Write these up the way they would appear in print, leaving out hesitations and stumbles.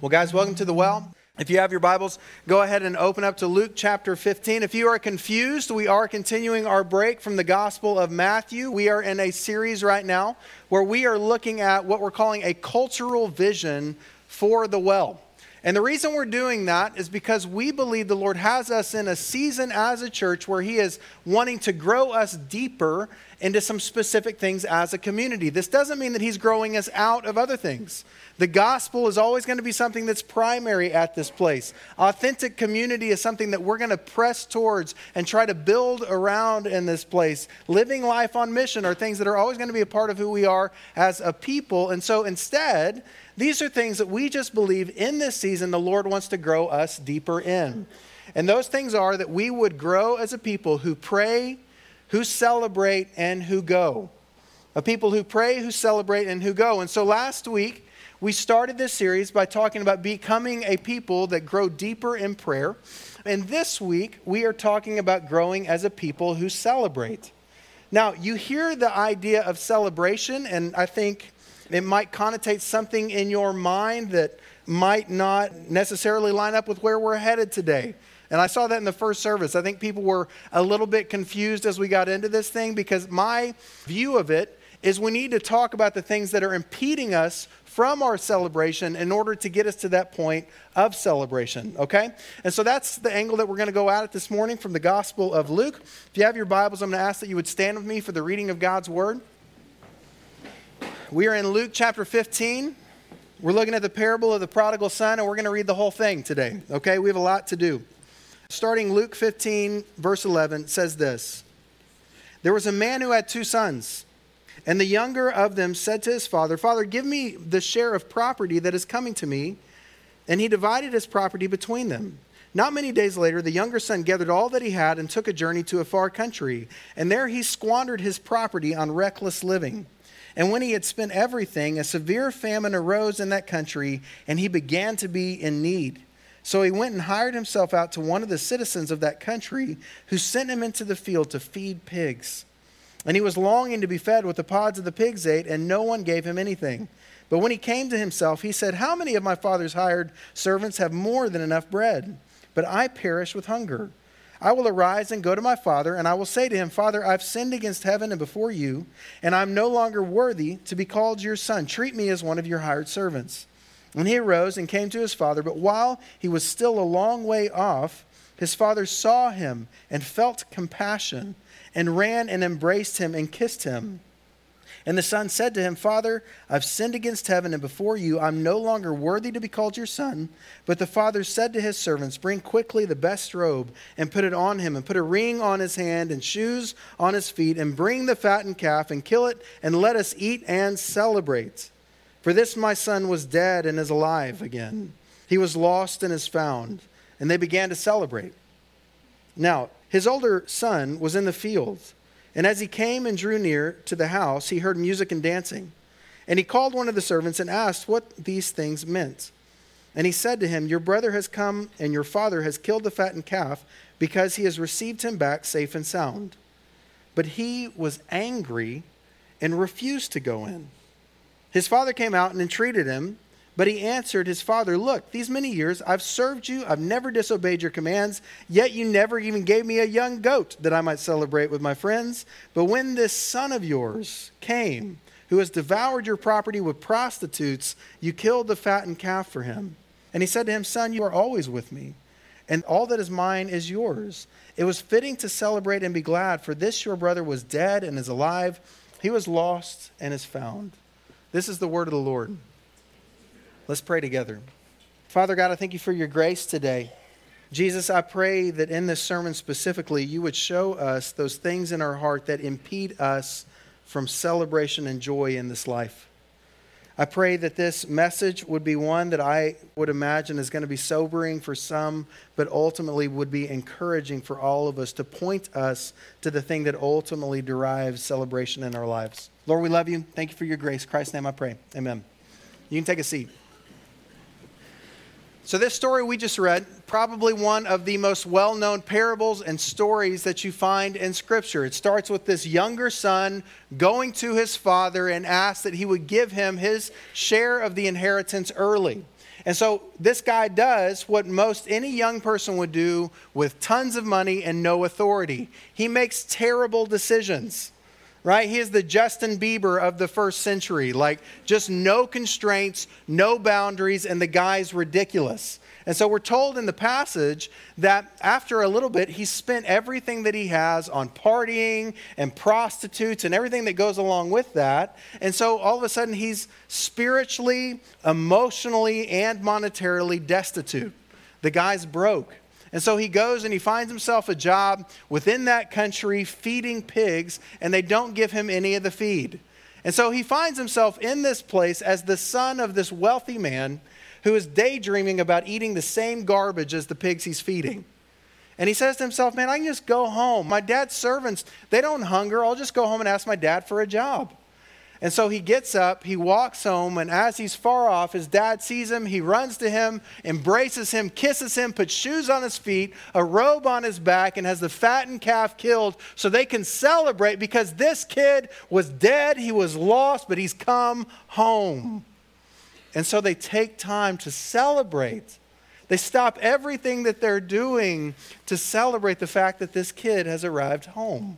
Well, guys, welcome to The Well. If you have your Bibles, go ahead and open up to Luke chapter 15. If you are confused, we are continuing our break from the Gospel of Matthew. We are in a series right now where we are looking at what we're calling a cultural vision for The Well. And the reason we're doing that is because we believe the Lord has us in a season as a church where He is wanting to grow us deeper into some specific things as a community. This doesn't mean that He's growing us out of other things. The gospel is always going to be something that's primary at this place. Authentic community is something that we're going to press towards and try to build around in this place. Living life on mission are things that are always going to be a part of who we are as a people. And so instead, these are things that we just believe in this season the Lord wants to grow us deeper in. And those things are that we would grow as a people who pray, who celebrate, and who go. A people who pray, who celebrate, and who go. And so last week, we started this series by talking about becoming a people that grow deeper in prayer. And this week, we are talking about growing as a people who celebrate. Now, you hear the idea of celebration, and I think it might connotate something in your mind that might not necessarily line up with where we're headed today. And I saw that in the first service. I think people were a little bit confused as we got into this thing because my view of it is we need to talk about the things that are impeding us from our celebration in order to get us to that point of celebration, okay? And so that's the angle that we're going to go at it this morning from the Gospel of Luke. If you have your Bibles, I'm going to ask that you would stand with me for the reading of God's Word. We are in Luke chapter 15. We're looking at the parable of the prodigal son, and we're going to read the whole thing today, okay? We have a lot to do. Starting Luke 15, verse 11, says this. There was a man who had 2 sons. And the younger of them said to his father, Father, give me the share of property that is coming to me. And he divided his property between them. Not many days later, the younger son gathered all that he had and took a journey to a far country. And there he squandered his property on reckless living. And when he had spent everything, a severe famine arose in that country, and he began to be in need. So he went and hired himself out to one of the citizens of that country, who sent him into the field to feed pigs. And he was longing to be fed with the pods of the pigs ate, and no one gave him anything. But when he came to himself, he said, How many of my father's hired servants have more than enough bread? But I perish with hunger. I will arise and go to my father, and I will say to him, Father, I've sinned against heaven and before you, and I'm no longer worthy to be called your son. Treat me as one of your hired servants. And he arose and came to his father, but while he was still a long way off, his father saw him and felt compassion, and ran and embraced him and kissed him. And the son said to him, Father, I've sinned against heaven and before you. I'm no longer worthy to be called your son. But the father said to his servants, Bring quickly the best robe and put it on him, and put a ring on his hand and shoes on his feet, and bring the fattened calf and kill it, and let us eat and celebrate. For this my son was dead and is alive again. He was lost and is found. And they began to celebrate. Now, his older son was in the field, and as he came and drew near to the house, he heard music and dancing. And he called one of the servants and asked what these things meant. And he said to him, Your brother has come, and your father has killed the fattened calf, because he has received him back safe and sound. But he was angry and refused to go in. His father came out and entreated him. But he answered his father, Look, these many years I've served you, I've never disobeyed your commands, yet you never even gave me a young goat that I might celebrate with my friends. But when this son of yours came, who has devoured your property with prostitutes, you killed the fattened calf for him. And he said to him, Son, you are always with me, and all that is mine is yours. It was fitting to celebrate and be glad, for this your brother was dead and is alive. He was lost and is found. This is the word of the Lord. Let's pray together. Father God, I thank you for your grace today. Jesus, I pray that in this sermon specifically, you would show us those things in our heart that impede us from celebration and joy in this life. I pray that this message would be one that I would imagine is going to be sobering for some, but ultimately would be encouraging for all of us to point us to the thing that ultimately derives celebration in our lives. Lord, we love you. Thank you for your grace. In Christ's name I pray. Amen. You can take a seat. So this story we just read, probably one of the most well-known parables and stories that you find in Scripture. It starts with this younger son going to his father and asks that he would give him his share of the inheritance early. And so this guy does what most any young person would do with tons of money and no authority. He makes terrible decisions. Right? He is the Justin Bieber of the first century. Like, just no constraints, no boundaries, and the guy's ridiculous. And so we're told in the passage that after a little bit, he spent everything that he has on partying and prostitutes and everything that goes along with that. And so all of a sudden, he's spiritually, emotionally, and monetarily destitute. The guy's broke. And so he goes and he finds himself a job within that country feeding pigs, and they don't give him any of the feed. And so he finds himself in this place as the son of this wealthy man who is daydreaming about eating the same garbage as the pigs he's feeding. And he says to himself, man, I can just go home. My dad's servants, they don't hunger. I'll just go home and ask my dad for a job. And so he gets up, he walks home, and as he's far off, his dad sees him, he runs to him, embraces him, kisses him, puts shoes on his feet, a robe on his back, and has the fattened calf killed so they can celebrate because this kid was dead, he was lost, but he's come home. And so they take time to celebrate. They stop everything that they're doing to celebrate the fact that this kid has arrived home.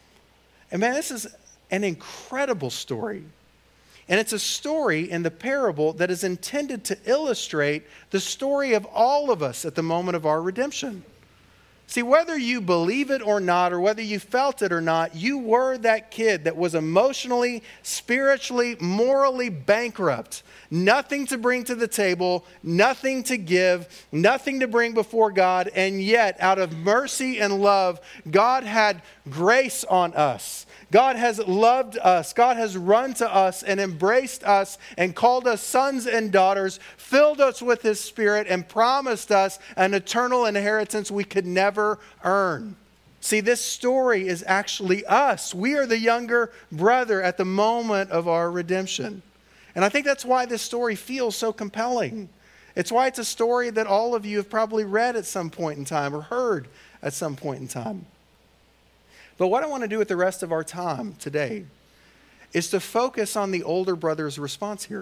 And man, this is an incredible story. And it's a story in the parable that is intended to illustrate the story of all of us at the moment of our redemption. See, whether you believe it or not, or whether you felt it or not, you were that kid that was emotionally, spiritually, morally bankrupt. Nothing to bring to the table, nothing to give, nothing to bring before God. And yet, out of mercy and love, God had grace on us. God has loved us. God has run to us and embraced us and called us sons and daughters, filled us with His Spirit, and promised us an eternal inheritance we could never earn. See, this story is actually us. We are the younger brother at the moment of our redemption. And I think that's why this story feels so compelling. It's why it's a story that all of you have probably read at some point in time or heard at some point in time. But what I want to do with the rest of our time today is to focus on the older brother's response here.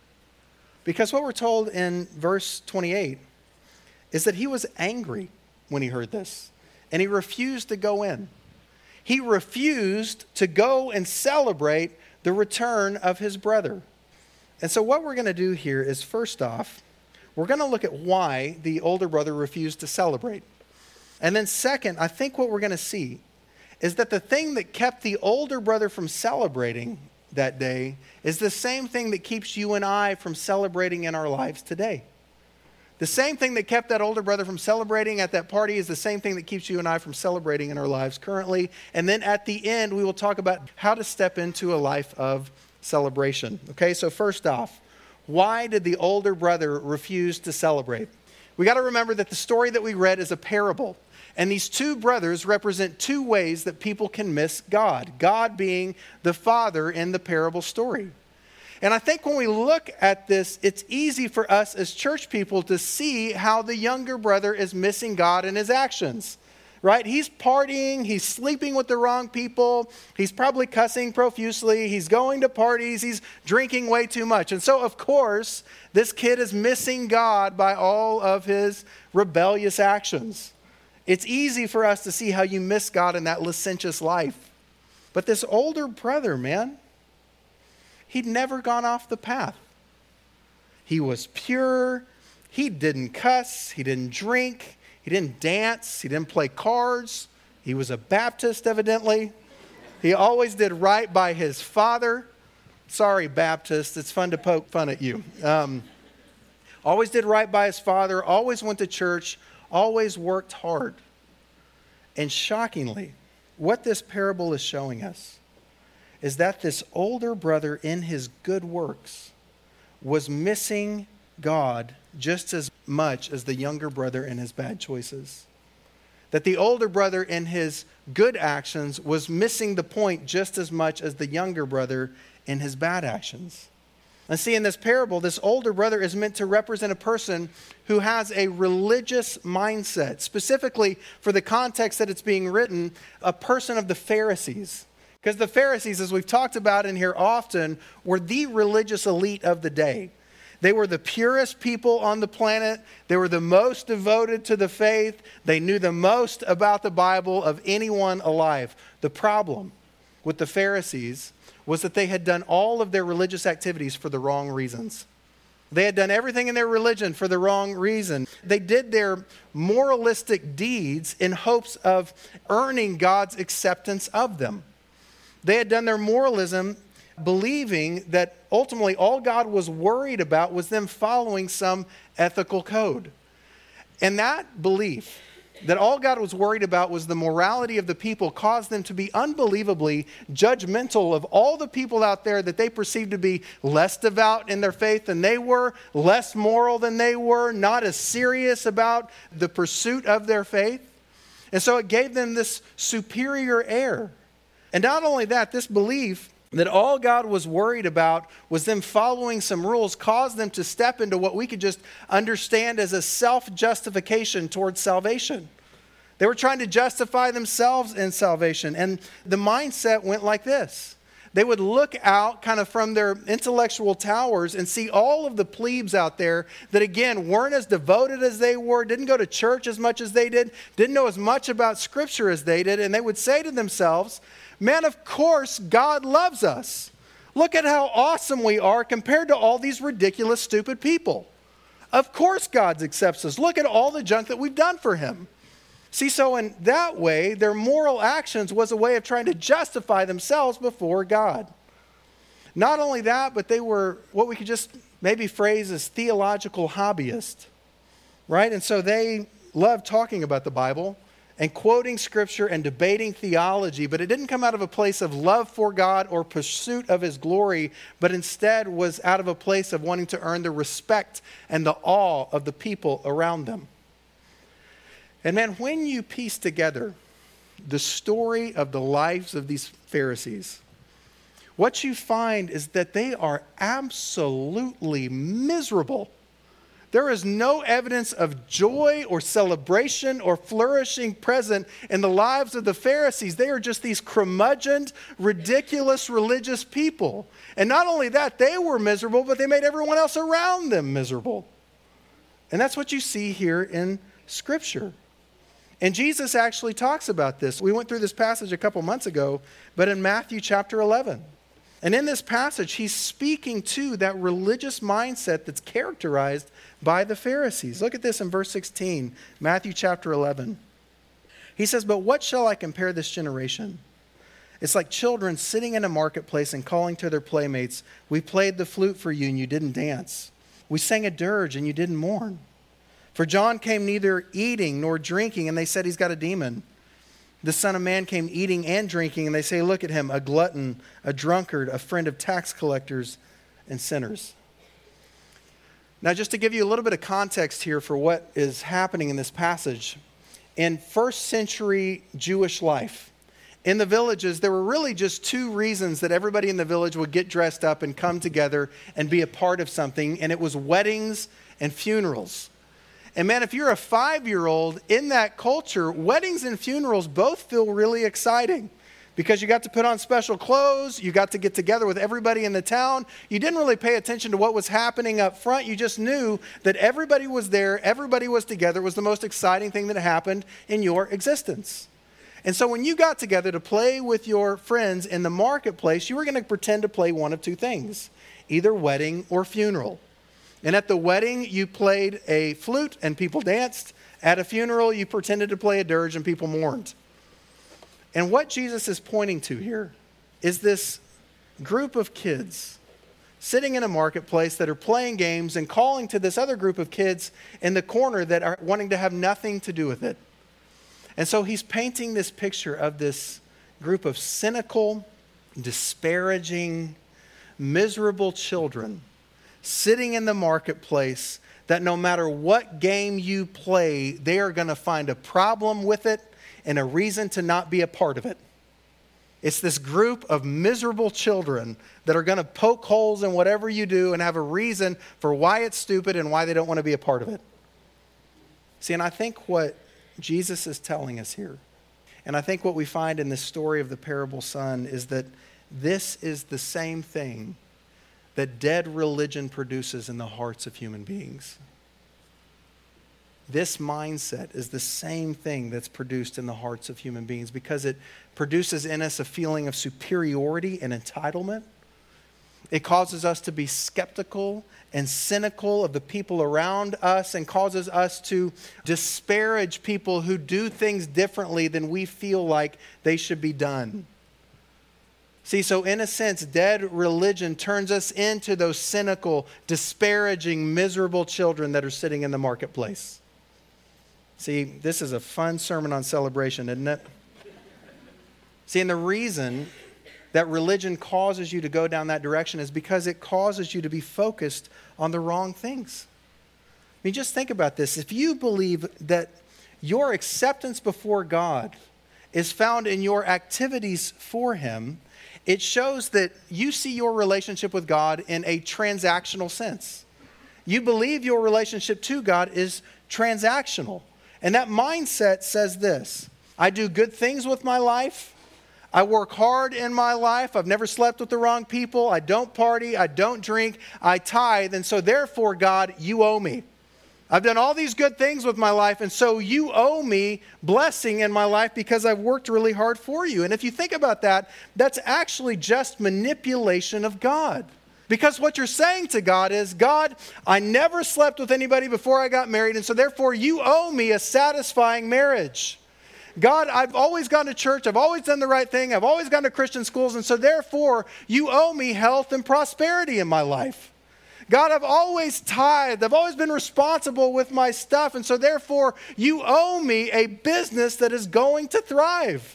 Because what we're told in verse 28 is that he was angry when he heard this, and he refused to go in. He refused to go and celebrate the return of his brother. And so what we're going to do here is, first off, we're going to look at why the older brother refused to celebrate. And then second, I think what we're going to see is that the thing that kept the older brother from celebrating that day is the same thing that keeps you and I from celebrating in our lives today. The same thing that kept that older brother from celebrating at that party is the same thing that keeps you and I from celebrating in our lives currently. And then at the end, we will talk about how to step into a life of celebration. Okay, so first off, why did the older brother refuse to celebrate? We got to remember that the story that we read is a parable. And these two brothers represent two ways that people can miss God. God being the father in the parable story. And I think when we look at this, it's easy for us as church people to see how the younger brother is missing God in his actions. Right? He's partying, he's sleeping with the wrong people, he's probably cussing profusely, he's going to parties, he's drinking way too much. And so, of course, this kid is missing God by all of his rebellious actions. It's easy for us to see how you miss God in that licentious life. But this older brother, man, he'd never gone off the path. He was pure. He didn't cuss. He didn't drink. He didn't dance. He didn't play cards. He was a Baptist, evidently. He always did right by his father. Sorry, Baptist. It's fun to poke fun at you. Always did right by his father. Always went to church. Always worked hard. And shockingly, what this parable is showing us is that this older brother in his good works was missing God just as much as the younger brother in his bad choices. That the older brother in his good actions was missing the point just as much as the younger brother in his bad actions. And see, in this parable, this older brother is meant to represent a person who has a religious mindset. Specifically, for the context that it's being written, a person of the Pharisees. Because the Pharisees, as we've talked about in here often, were the religious elite of the day. They were the purest people on the planet. They were the most devoted to the faith. They knew the most about the Bible of anyone alive. The problem with the Pharisees was that they had done all of their religious activities for the wrong reasons. They had done everything in their religion for the wrong reason. They did their moralistic deeds in hopes of earning God's acceptance of them. They had done their moralism believing that ultimately all God was worried about was them following some ethical code. And that belief, that all God was worried about was the morality of the people, caused them to be unbelievably judgmental of all the people out there that they perceived to be less devout in their faith than they were, less moral than they were, not as serious about the pursuit of their faith. And so it gave them this superior air. And not only that, this belief that all God was worried about was them following some rules caused them to step into what we could just understand as a self-justification towards salvation. They were trying to justify themselves in salvation. And the mindset went like this. They would look out kind of from their intellectual towers and see all of the plebes out there that, again, weren't as devoted as they were, didn't go to church as much as they did, didn't know as much about Scripture as they did. And they would say to themselves, man, of course God loves us. Look at how awesome we are compared to all these ridiculous, stupid people. Of course God accepts us. Look at all the junk that we've done for him. See, so in that way, their moral actions was a way of trying to justify themselves before God. Not only that, but they were what we could just maybe phrase as theological hobbyists, right? And so they loved talking about the Bible and quoting Scripture and debating theology, but it didn't come out of a place of love for God or pursuit of His glory, but instead was out of a place of wanting to earn the respect and the awe of the people around them. And man, when you piece together the story of the lives of these Pharisees, what you find is that they are absolutely miserable. There is no evidence of joy or celebration or flourishing present in the lives of the Pharisees. They are just these curmudgeoned, ridiculous religious people. And not only that, they were miserable, but they made everyone else around them miserable. And that's what you see here in Scripture. And Jesus actually talks about this. We went through this passage a couple months ago, but in Matthew chapter 11. And in this passage, he's speaking to that religious mindset that's characterized by the Pharisees. Look at this in verse 16, Matthew chapter 11. He says, "But what shall I compare this generation? It's like children sitting in a marketplace and calling to their playmates, 'We played the flute for you and you didn't dance. We sang a dirge and you didn't mourn.' For John came neither eating nor drinking, and they said he's got a demon. The Son of Man came eating and drinking, and they say, 'Look at him, a glutton, a drunkard, a friend of tax collectors and sinners.'" Now, just to give you a little bit of context here for what is happening in this passage, in first century Jewish life, in the villages, there were really just two reasons that everybody in the village would get dressed up and come together and be a part of something, and it was weddings and funerals. And man, if you're a 5-year-old in that culture, weddings and funerals both feel really exciting because you got to put on special clothes, you got to get together with everybody in the town. You didn't really pay attention to what was happening up front. You just knew that everybody was there, everybody was together. It was the most exciting thing that happened in your existence. And so when you got together to play with your friends in the marketplace, you were going to pretend to play one of two things, either wedding or funeral. And at the wedding, you played a flute and people danced. At a funeral, you pretended to play a dirge and people mourned. And what Jesus is pointing to here is this group of kids sitting in a marketplace that are playing games and calling to this other group of kids in the corner that are wanting to have nothing to do with it. And so he's painting this picture of this group of cynical, disparaging, miserable children sitting in the marketplace that no matter what game you play, they are going to find a problem with it and a reason to not be a part of it. It's this group of miserable children that are going to poke holes in whatever you do and have a reason for why it's stupid and why they don't want to be a part of it. See, and I think what Jesus is telling us here, and I think what we find in this story of the parable son, is that this is the same thing that dead religion produces in the hearts of human beings. This mindset is the same thing that's produced in the hearts of human beings because it produces in us a feeling of superiority and entitlement. It causes us to be skeptical and cynical of the people around us and causes us to disparage people who do things differently than we feel like they should be done. See, so in a sense, dead religion turns us into those cynical, disparaging, miserable children that are sitting in the marketplace. See, this is a fun sermon on celebration, isn't it? See, and the reason that religion causes you to go down that direction is because it causes you to be focused on the wrong things. I mean, just think about this. If you believe that your acceptance before God is found in your activities for Him, it shows that you see your relationship with God in a transactional sense. You believe your relationship to God is transactional. And that mindset says this: I do good things with my life. I work hard in my life. I've never slept with the wrong people. I don't party. I don't drink. I tithe. And so therefore, God, you owe me. I've done all these good things with my life, and so you owe me blessing in my life because I've worked really hard for you. And if you think about that, that's actually just manipulation of God. Because what you're saying to God is, God, I never slept with anybody before I got married, and so therefore you owe me a satisfying marriage. God, I've always gone to church, I've always done the right thing, I've always gone to Christian schools, and so therefore you owe me health and prosperity in my life. God, I've always tithed, I've always been responsible with my stuff, and so therefore you owe me a business that is going to thrive.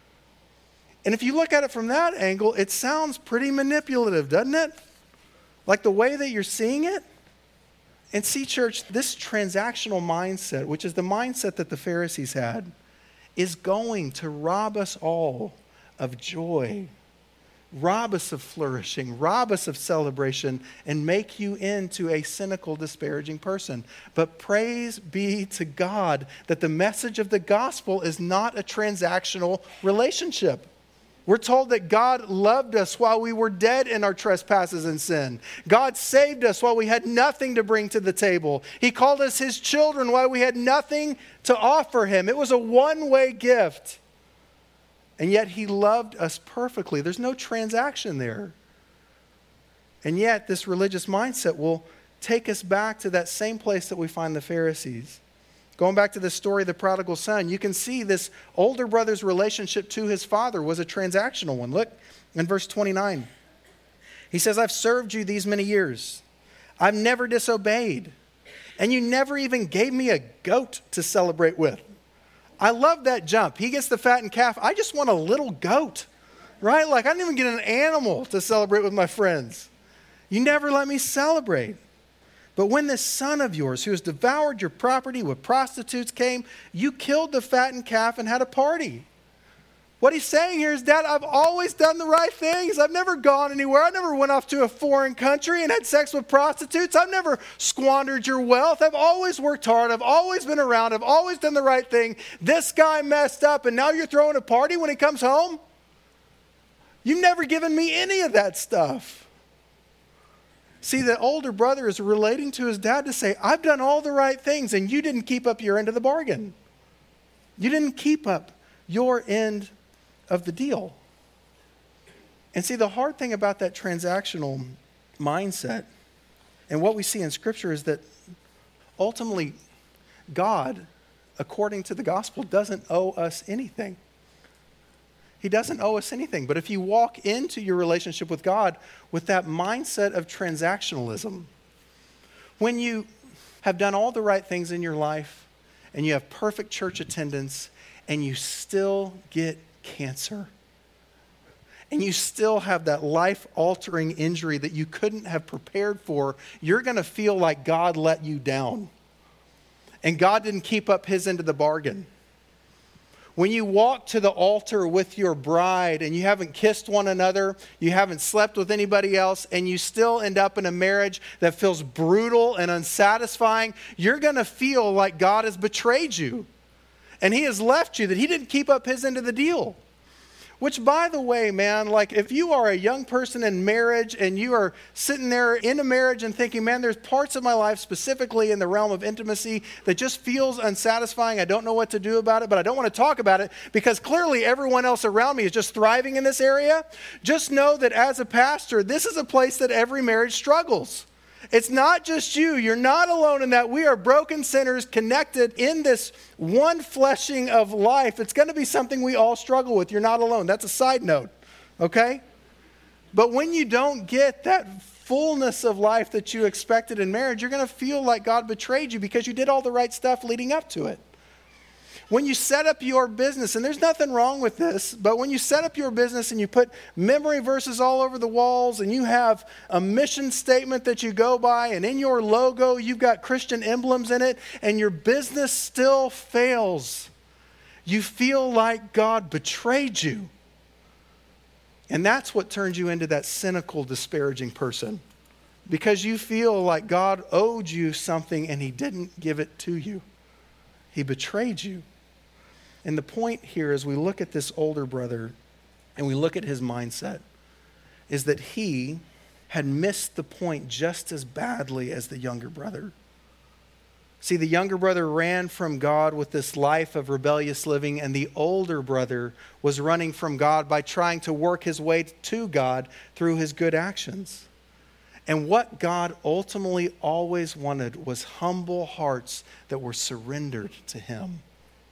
And if you look at it from that angle, it sounds pretty manipulative, doesn't it? Like the way that you're seeing it. And see, church, this transactional mindset, which is the mindset that the Pharisees had, is going to rob us all of joy, rob us of flourishing, rob us of celebration, and make you into a cynical, disparaging person. But praise be to God that the message of the gospel is not a transactional relationship. We're told that God loved us while we were dead in our trespasses and sin. God saved us while we had nothing to bring to the table. He called us His children while we had nothing to offer Him. It was a one-way gift. And yet He loved us perfectly. There's no transaction there. And yet this religious mindset will take us back to that same place that we find the Pharisees. Going back to the story of the prodigal son, you can see this older brother's relationship to his father was a transactional one. Look in verse 29. He says, I've served you these many years. I've never disobeyed. And you never even gave me a goat to celebrate with. I love that jump. He gets the fattened calf. I just want a little goat, right? Like I didn't even get an animal to celebrate with my friends. You never let me celebrate. But when this son of yours who has devoured your property with prostitutes came, you killed the fattened calf and had a party. What he's saying here is, Dad, I've always done the right things. I've never gone anywhere. I never went off to a foreign country and had sex with prostitutes. I've never squandered your wealth. I've always worked hard. I've always been around. I've always done the right thing. This guy messed up and now you're throwing a party when he comes home? You've never given me any of that stuff. See, the older brother is relating to his dad to say, I've done all the right things and you didn't keep up your end of the bargain. You didn't keep up your end of the deal. And see, the hard thing about that transactional mindset and what we see in Scripture is that ultimately God, according to the gospel, doesn't owe us anything. He doesn't owe us anything. But if you walk into your relationship with God with that mindset of transactionalism, when you have done all the right things in your life and you have perfect church attendance and you still get cancer and you still have that life-altering injury that you couldn't have prepared for, you're going to feel like God let you down and God didn't keep up His end of the bargain. When you walk to the altar with your bride and you haven't kissed one another, you haven't slept with anybody else, and you still end up in a marriage that feels brutal and unsatisfying, you're going to feel like God has betrayed you. And he has left you, that he didn't keep up his end of the deal. Which, by the way, man, like if you are a young person in marriage and you are sitting there in a marriage and thinking, man, there's parts of my life specifically in the realm of intimacy that just feels unsatisfying. I don't know what to do about it, but I don't want to talk about it because clearly everyone else around me is just thriving in this area. Just know that as a pastor, this is a place that every marriage struggles. It's not just you. You're not alone in that. We are broken sinners connected in this one fleshing of life. It's going to be something we all struggle with. You're not alone. That's a side note, okay? But when you don't get that fullness of life that you expected in marriage, you're going to feel like God betrayed you because you did all the right stuff leading up to it. When you set up your business, and there's nothing wrong with this, but when you set up your business and you put memory verses all over the walls and you have a mission statement that you go by, and in your logo you've got Christian emblems in it, and your business still fails, you feel like God betrayed you. And that's what turns you into that cynical, disparaging person. Because you feel like God owed you something and he didn't give it to you. He betrayed you. And the point here, as we look at this older brother and we look at his mindset, is that he had missed the point just as badly as the younger brother. See, the younger brother ran from God with this life of rebellious living, and the older brother was running from God by trying to work his way to God through his good actions. And what God ultimately always wanted was humble hearts that were surrendered to him.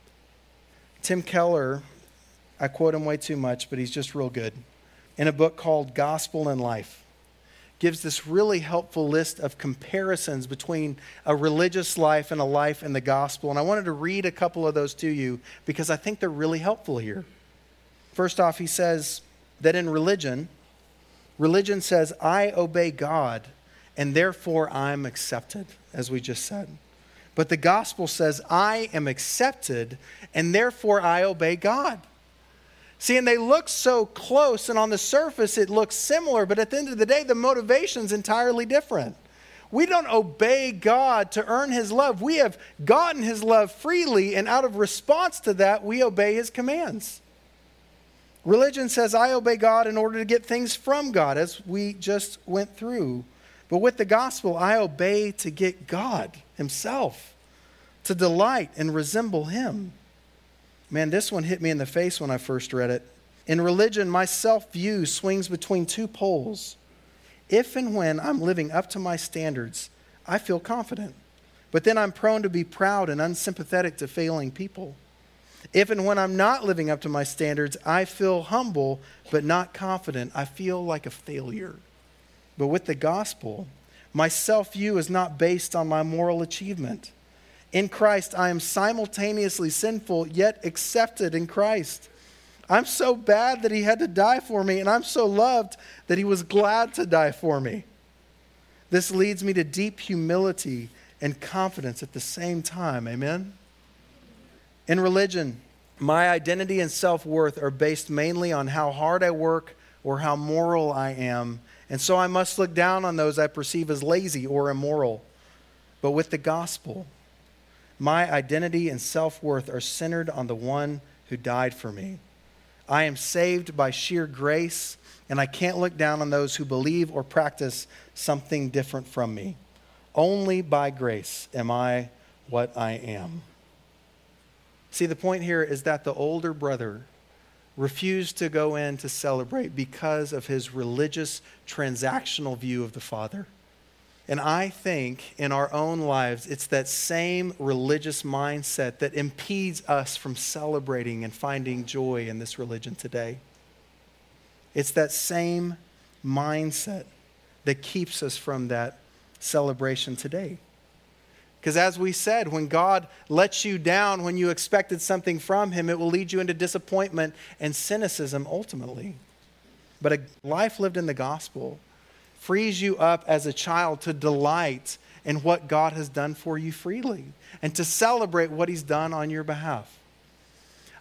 Tim Keller, I quote him way too much, but he's just real good, in a book called Gospel and Life, gives this really helpful list of comparisons between a religious life and a life in the gospel. And I wanted to read a couple of those to you because I think they're really helpful here. First off, he says that in religion says, I obey God, and therefore I'm accepted, as we just said. But the gospel says, I am accepted, and therefore I obey God. See, and they look so close, and on the surface it looks similar, but at the end of the day, the motivation's entirely different. We don't obey God to earn his love. We have gotten his love freely, and out of response to that, we obey his commands. Religion says, I obey God in order to get things from God, as we just went through. But with the gospel, I obey to get God himself, to delight and resemble him. Man, this one hit me in the face when I first read it. In religion, my self-view swings between two poles. If and when I'm living up to my standards, I feel confident. But then I'm prone to be proud and unsympathetic to failing people. If and when I'm not living up to my standards, I feel humble but not confident. I feel like a failure. But with the gospel, my self-view is not based on my moral achievement. In Christ, I am simultaneously sinful, yet accepted in Christ. I'm so bad that he had to die for me, and I'm so loved that he was glad to die for me. This leads me to deep humility and confidence at the same time. Amen? In religion, my identity and self-worth are based mainly on how hard I work or how moral I am. And so I must look down on those I perceive as lazy or immoral. But with the gospel, my identity and self-worth are centered on the one who died for me. I am saved by sheer grace, and I can't look down on those who believe or practice something different from me. Only by grace am I what I am. See, the point here is that the older brother refused to go in to celebrate because of his religious, transactional view of the Father. And I think in our own lives, it's that same religious mindset that impedes us from celebrating and finding joy in this religion today. It's that same mindset that keeps us from that celebration today. Because as we said, when God lets you down when you expected something from him, it will lead you into disappointment and cynicism ultimately. But a life lived in the gospel frees you up as a child to delight in what God has done for you freely and to celebrate what he's done on your behalf.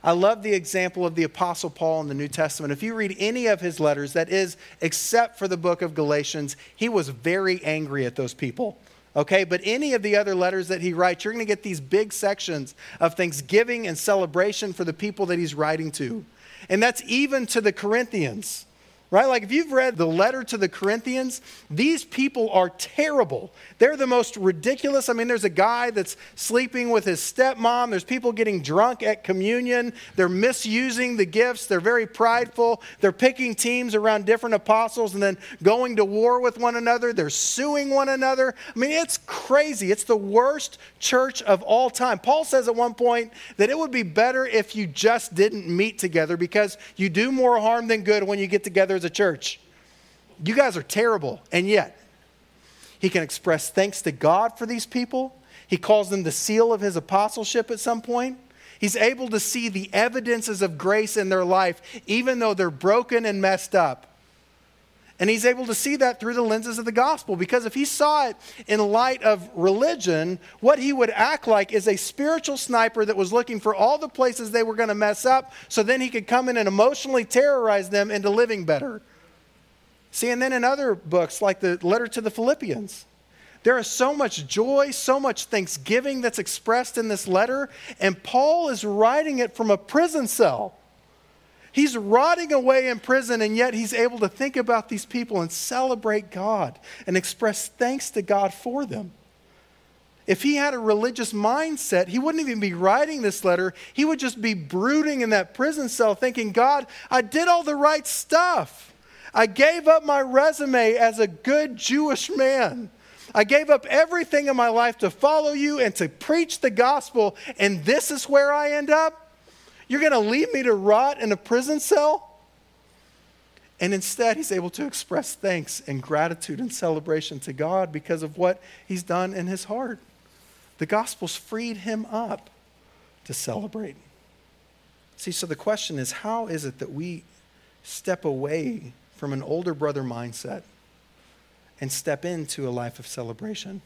I love the example of the Apostle Paul in the New Testament. If you read any of his letters, that is, except for the book of Galatians, he was very angry at those people. Okay, but any of the other letters that he writes, you're going to get these big sections of thanksgiving and celebration for the people that he's writing to. And that's even to the Corinthians. Right? Like if you've read the letter to the Corinthians, these people are terrible. They're the most ridiculous. I mean, there's a guy that's sleeping with his stepmom. There's people getting drunk at communion. They're misusing the gifts. They're very prideful. They're picking teams around different apostles and then going to war with one another. They're suing one another. I mean, it's crazy. It's the worst church of all time. Paul says at one point that it would be better if you just didn't meet together because you do more harm than good when you get together as a church. You guys are terrible. And yet, he can express thanks to God for these people. He calls them the seal of his apostleship at some point. He's able to see the evidences of grace in their life, even though they're broken and messed up. And he's able to see that through the lenses of the gospel, because if he saw it in light of religion, what he would act like is a spiritual sniper that was looking for all the places they were going to mess up, so then he could come in and emotionally terrorize them into living better. See, and then in other books, like the letter to the Philippians, there is so much joy, so much thanksgiving that's expressed in this letter, and Paul is writing it from a prison cell. He's rotting away in prison, and yet he's able to think about these people and celebrate God and express thanks to God for them. If he had a religious mindset, he wouldn't even be writing this letter. He would just be brooding in that prison cell thinking, God, I did all the right stuff. I gave up my resume as a good Jewish man. I gave up everything in my life to follow you and to preach the gospel, and this is where I end up? You're going to leave me to rot in a prison cell? And instead, he's able to express thanks and gratitude and celebration to God because of what he's done in his heart. The gospel's freed him up to celebrate. See, so the question is, how is it that we step away from an older brother mindset and step into a life of celebration?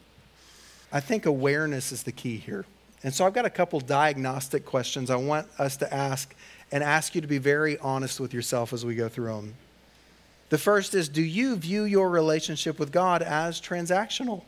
I think awareness is the key here. And so I've got a couple diagnostic questions I want us to ask and ask you to be very honest with yourself as we go through them. The first is, do you view your relationship with God as transactional?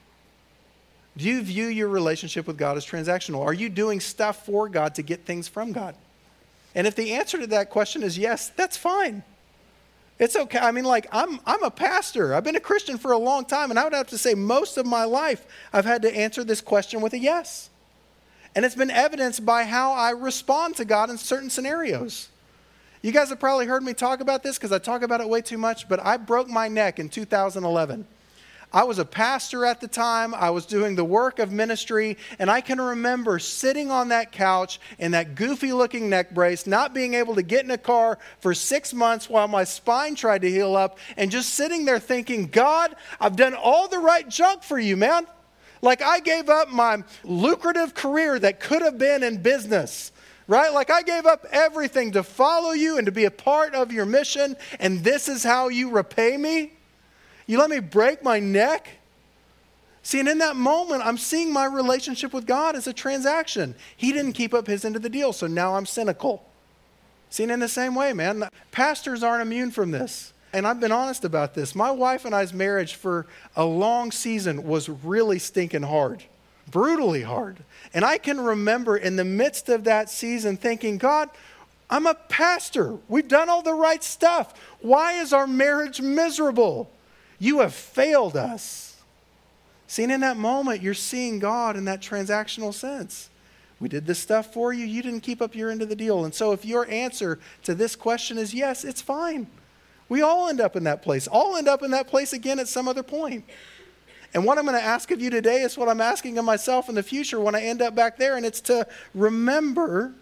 Do you view your relationship with God as transactional? Are you doing stuff for God to get things from God? And if the answer to that question is yes, that's fine. It's okay. I mean, like, I'm a pastor. I've been a Christian for a long time, and I would have to say most of my life I've had to answer this question with a yes. And it's been evidenced by how I respond to God in certain scenarios. You guys have probably heard me talk about this because I talk about it way too much, but I broke my neck in 2011. I was a pastor at the time. I was doing the work of ministry, and I can remember sitting on that couch in that goofy-looking neck brace, not being able to get in a car for 6 months while my spine tried to heal up, and just sitting there thinking, God, I've done all the right junk for you, man. Like, I gave up my lucrative career that could have been in business, right? Like, I gave up everything to follow you and to be a part of your mission, and this is how you repay me? You let me break my neck? See, and in that moment, I'm seeing my relationship with God as a transaction. He didn't keep up his end of the deal, so now I'm cynical. See, and in the same way, man, pastors aren't immune from this. And I've been honest about this. My wife and I's marriage for a long season was really stinking hard, brutally hard. And I can remember in the midst of that season thinking, God, I'm a pastor. We've done all the right stuff. Why is our marriage miserable? You have failed us. See, and in that moment, you're seeing God in that transactional sense. We did this stuff for you. You didn't keep up your end of the deal. And so if your answer to this question is yes, it's fine. We all end up in that place. I'll end up in that place again at some other point. And what I'm going to ask of you today is what I'm asking of myself in the future when I end up back there, and it's to remember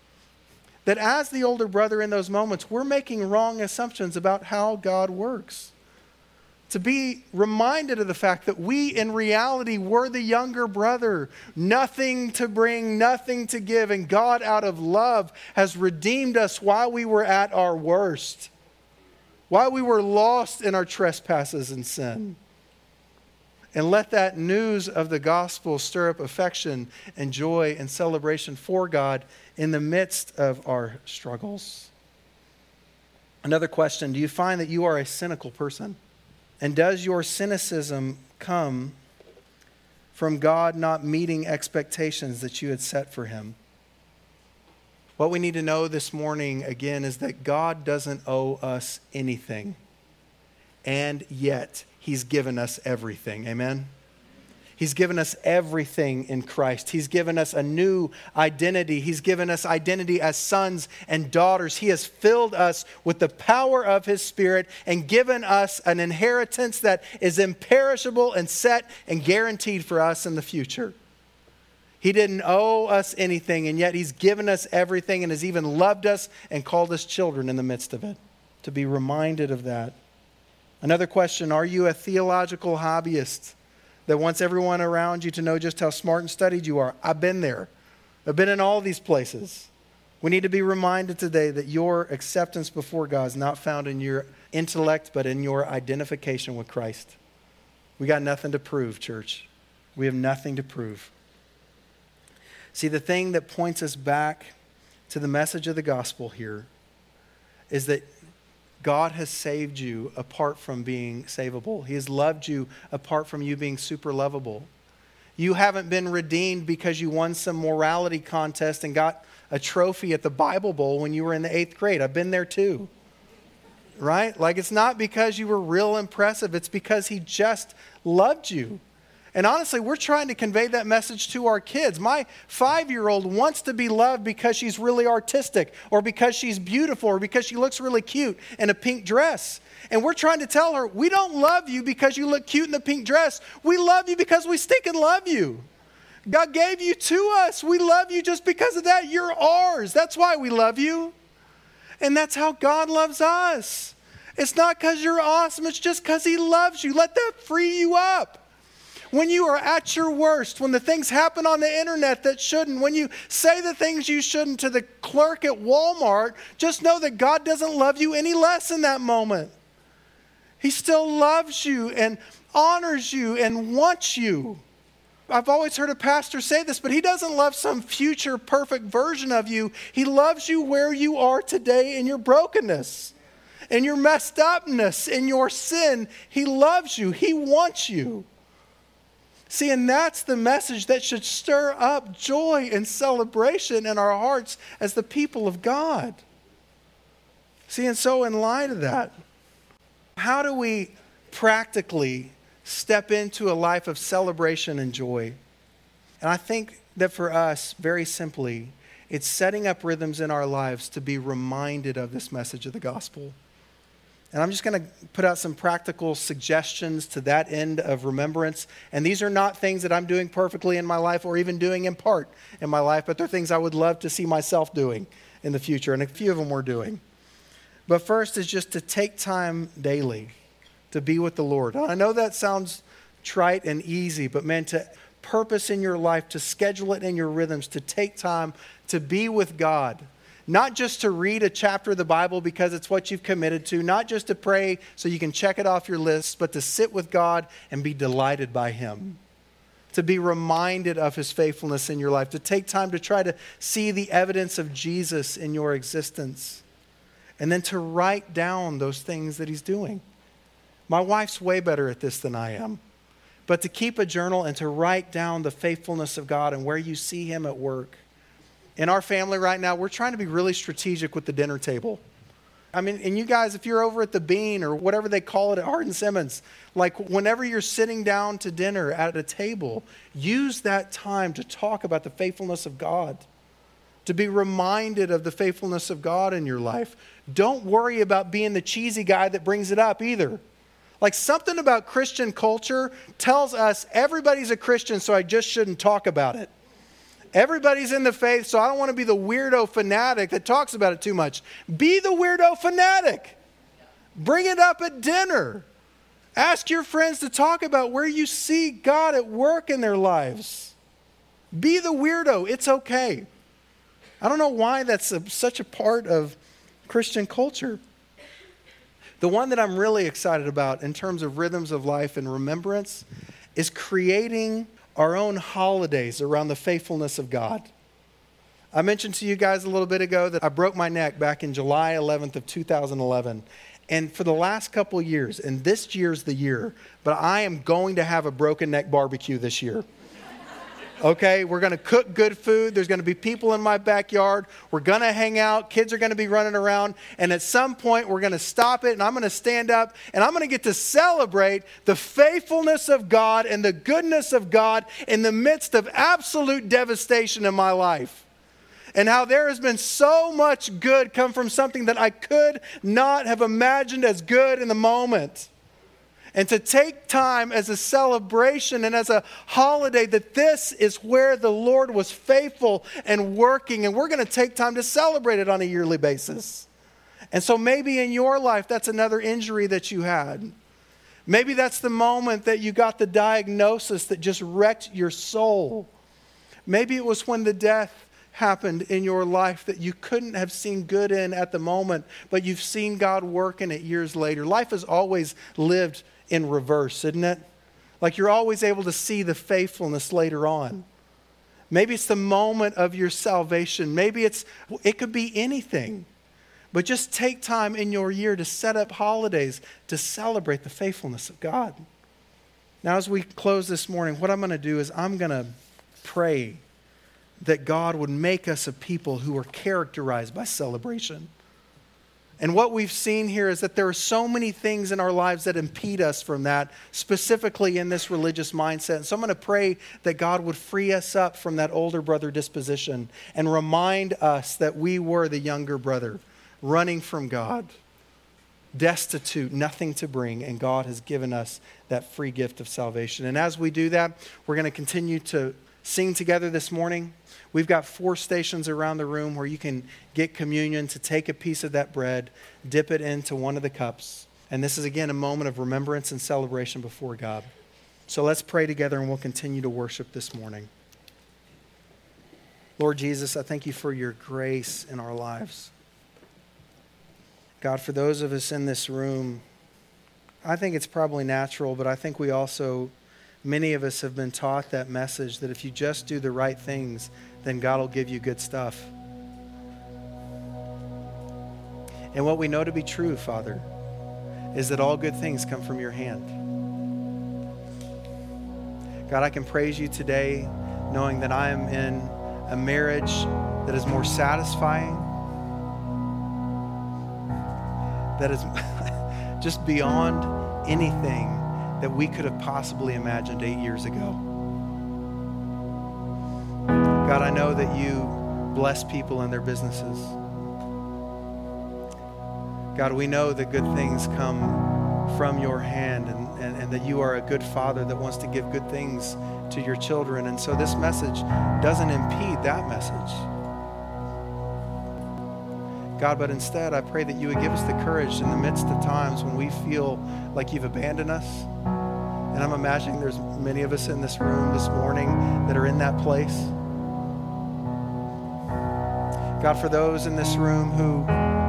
that as the older brother in those moments, we're making wrong assumptions about how God works. To be reminded of the fact that we, in reality, were the younger brother. Nothing to bring, nothing to give. And God, out of love, has redeemed us while we were at our worst. While we were lost in our trespasses and sin. And let that news of the gospel stir up affection and joy and celebration for God in the midst of our struggles. Another question, do you find that you are a cynical person? And does your cynicism come from God not meeting expectations that you had set for him? What we need to know this morning, again, is that God doesn't owe us anything. And yet, he's given us everything. Amen? He's given us everything in Christ. He's given us a new identity. He's given us identity as sons and daughters. He has filled us with the power of his Spirit and given us an inheritance that is imperishable and set and guaranteed for us in the future. He didn't owe us anything, and yet he's given us everything and has even loved us and called us children in the midst of it. To be reminded of that. Another question, are you a theological hobbyist that wants everyone around you to know just how smart and studied you are? I've been there. I've been in all these places. We need to be reminded today that your acceptance before God is not found in your intellect, but in your identification with Christ. We got nothing to prove, church. We have nothing to prove. See, the thing that points us back to the message of the gospel here is that God has saved you apart from being savable. He has loved you apart from you being super lovable. You haven't been redeemed because you won some morality contest and got a trophy at the Bible Bowl when you were in the 8th grade. I've been there too. Right? Like, it's not because you were real impressive. It's because he just loved you. And honestly, we're trying to convey that message to our kids. My 5-year-old wants to be loved because she's really artistic, or because she's beautiful, or because she looks really cute in a pink dress. And we're trying to tell her, we don't love you because you look cute in the pink dress. We love you because we stinking love you. God gave you to us. We love you just because of that. You're ours. That's why we love you. And that's how God loves us. It's not because you're awesome. It's just because he loves you. Let that free you up. When you are at your worst, when the things happen on the internet that shouldn't, when you say the things you shouldn't to the clerk at Walmart, just know that God doesn't love you any less in that moment. He still loves you and honors you and wants you. I've always heard a pastor say this, but he doesn't love some future perfect version of you. He loves you where you are today in your brokenness, in your messed upness, in your sin. He loves you. He wants you. See, and that's the message that should stir up joy and celebration in our hearts as the people of God. See, and so in light of that, how do we practically step into a life of celebration and joy? And I think that for us, very simply, it's setting up rhythms in our lives to be reminded of this message of the gospel. And I'm just going to put out some practical suggestions to that end of remembrance. And these are not things that I'm doing perfectly in my life or even doing in part in my life, but they're things I would love to see myself doing in the future. And a few of them we're doing. But first is just to take time daily to be with the Lord. I know that sounds trite and easy, but man, to purpose in your life, to schedule it in your rhythms, to take time to be with God. Not just to read a chapter of the Bible because it's what you've committed to, not just to pray so you can check it off your list, but to sit with God and be delighted by him. To be reminded of his faithfulness in your life, to take time to try to see the evidence of Jesus in your existence, and then to write down those things that he's doing. My wife's way better at this than I am. But to keep a journal and to write down the faithfulness of God and where you see him at work. In our family right now, we're trying to be really strategic with the dinner table. I mean, and you guys, if you're over at the Bean or whatever they call it at Hardin Simmons, like whenever you're sitting down to dinner at a table, use that time to talk about the faithfulness of God, to be reminded of the faithfulness of God in your life. Don't worry about being the cheesy guy that brings it up either. Like, something about Christian culture tells us everybody's a Christian, so I just shouldn't talk about it. Everybody's in the faith, so I don't want to be the weirdo fanatic that talks about it too much. Be the weirdo fanatic. Bring it up at dinner. Ask your friends to talk about where you see God at work in their lives. Be the weirdo. It's okay. I don't know why that's such a part of Christian culture. The one that I'm really excited about in terms of rhythms of life and remembrance is creating our own holidays around the faithfulness of God. I mentioned to you guys a little bit ago that I broke my neck back in July 11th of 2011. And for the last couple of years, and this year's the year, but I am going to have a broken neck barbecue this year. Okay, we're going to cook good food. There's going to be people in my backyard. We're going to hang out. Kids are going to be running around. And at some point, we're going to stop it, and I'm going to stand up, and I'm going to get to celebrate the faithfulness of God and the goodness of God in the midst of absolute devastation in my life. And how there has been so much good come from something that I could not have imagined as good in the moment. And to take time as a celebration and as a holiday that this is where the Lord was faithful and working. And we're going to take time to celebrate it on a yearly basis. And so maybe in your life, that's another injury that you had. Maybe that's the moment that you got the diagnosis that just wrecked your soul. Maybe it was when the death happened in your life that you couldn't have seen good in at the moment, but you've seen God work in it years later. Life is always lived in reverse, isn't it? Like you're always able to see the faithfulness later on. Maybe it's the moment of your salvation. Maybe it could be anything. But just take time in your year to set up holidays to celebrate the faithfulness of God. Now, as we close this morning, what I'm going to do is I'm going to pray that God would make us a people who are characterized by celebration. And what we've seen here is that there are so many things in our lives that impede us from that, specifically in this religious mindset. And so I'm going to pray that God would free us up from that older brother disposition and remind us that we were the younger brother, running from God, destitute, nothing to bring, and God has given us that free gift of salvation. And as we do that, we're going to continue to sing together this morning. We've got 4 stations around the room where you can get communion, to take a piece of that bread, dip it into one of the cups. And this is, again, a moment of remembrance and celebration before God. So let's pray together and we'll continue to worship this morning. Lord Jesus, I thank you for your grace in our lives. God, for those of us in this room, I think it's probably natural, but I think we also, many of us have been taught that message that if you just do the right things, then God will give you good stuff. And what we know to be true, Father, is that all good things come from your hand. God, I can praise you today knowing that I am in a marriage that is more satisfying, that is just beyond anything that we could have possibly imagined 8 years ago. God, I know that you bless people in their businesses. God, we know that good things come from your hand and that you are a good father that wants to give good things to your children. And so this message doesn't impede that message. God, but instead, I pray that you would give us the courage in the midst of times when we feel like you've abandoned us. And I'm imagining there's many of us in this room this morning that are in that place. God, for those in this room who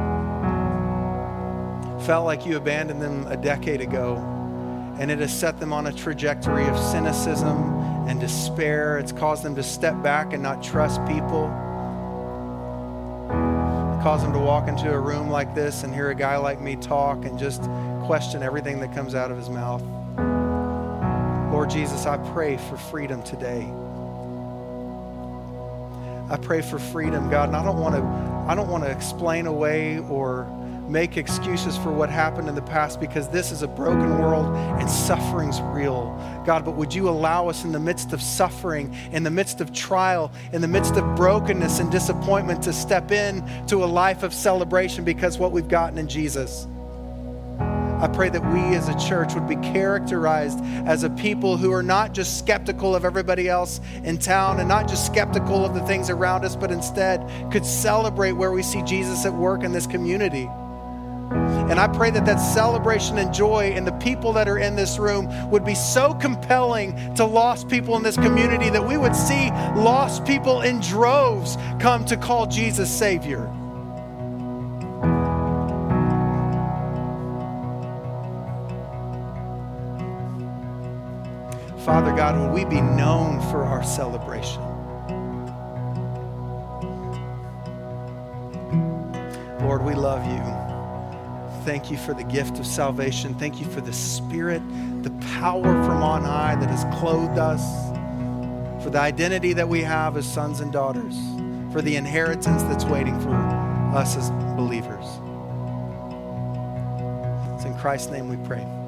felt like you abandoned them a decade ago, and it has set them on a trajectory of cynicism and despair. It's caused them to step back and not trust people. It caused them to walk into a room like this and hear a guy like me talk and just question everything that comes out of his mouth. Lord Jesus, I pray for freedom today. I pray for freedom, God, and I don't want to explain away or make excuses for what happened in the past, because this is a broken world and suffering's real. God, but would you allow us in the midst of suffering, in the midst of trial, in the midst of brokenness and disappointment to step in to a life of celebration because what we've gotten in Jesus. I pray that we as a church would be characterized as a people who are not just skeptical of everybody else in town and not just skeptical of the things around us, but instead could celebrate where we see Jesus at work in this community. And I pray that that celebration and joy in the people that are in this room would be so compelling to lost people in this community that we would see lost people in droves come to call Jesus Savior. Father God, would we be known for our celebration? Lord, we love you. Thank you for the gift of salvation. Thank you for the Spirit, the power from on high that has clothed us, for the identity that we have as sons and daughters, for the inheritance that's waiting for us as believers. It's in Christ's name we pray.